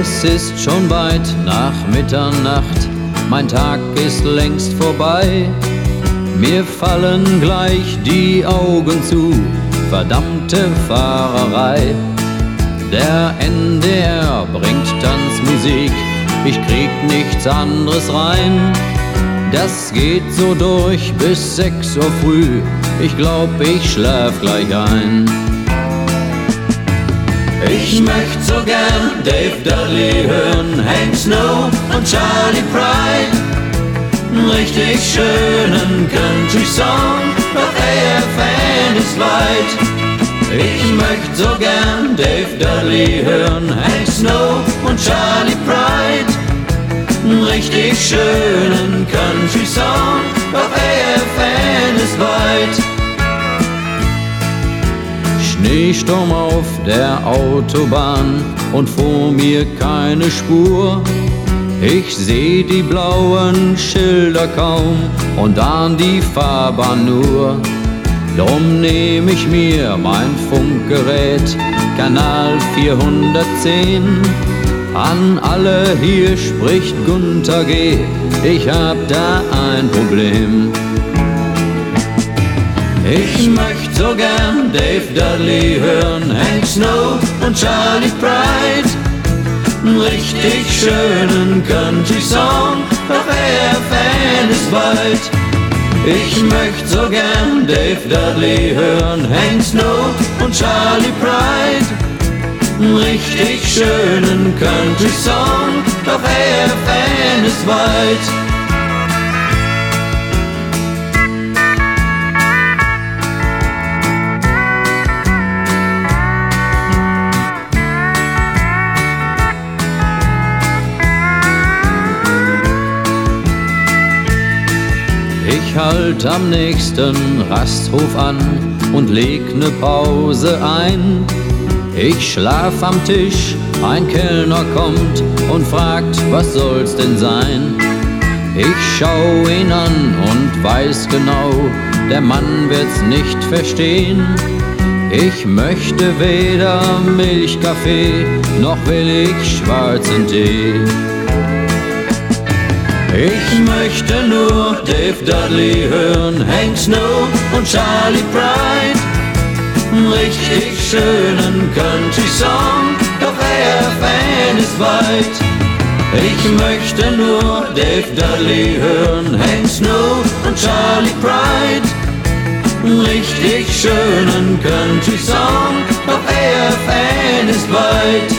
Es ist schon weit nach Mitternacht, mein Tag ist längst vorbei. Mir fallen gleich die Augen zu, verdammte Fahrerei. Der NDR bringt Tanzmusik, ich krieg nichts anderes rein. Das geht so durch bis 6 Uhr früh, ich glaub, ich schlaf gleich ein. Ich möcht so gern Dave Dudley hören, Hank Snow und Charlie Pride. Richtig schönen Country-Song, doch AFN ist weit. Ich möcht so gern Dave Dudley hören, Hank Snow und Charlie Pride. Richtig schönen Country-Song, doch AFN ist weit. Schneesturm auf der Autobahn und vor mir keine Spur. Ich seh die blauen Schilder kaum und ahn die Fahrbahn nur. Drum nehm ich mir mein Funkgerät, Kanal 410. An alle, hier spricht Gunter G., ich hab da ein Problem. Ich möcht so gern Dave Dudley hören, Hank Snow und Charlie Pride. Richtig schönen Country-Song, doch AFN ist weit. Ich möcht so gern Dave Dudley hören, Hank Snow und Charlie Pride. Richtig schönen Country-Song, doch AFN ist weit. Ich halt am nächsten Rasthof an und leg ne Pause ein. Ich schlaf am Tisch, ein Kellner kommt und fragt, was soll's denn sein? Ich schau ihn an und weiß genau, der Mann wird's nicht verstehen. Ich möchte weder Milchkaffee, noch will ich schwarzen Tee. Ich möchte nur Dave Dudley hören, Hank Snow und Charlie Pride. Richtig schönen Country-Song, doch AFN ist weit. Ich möchte nur Dave Dudley hören, Hank Snow und Charlie Pride. Richtig schönen Country-Song, doch AFN ist weit.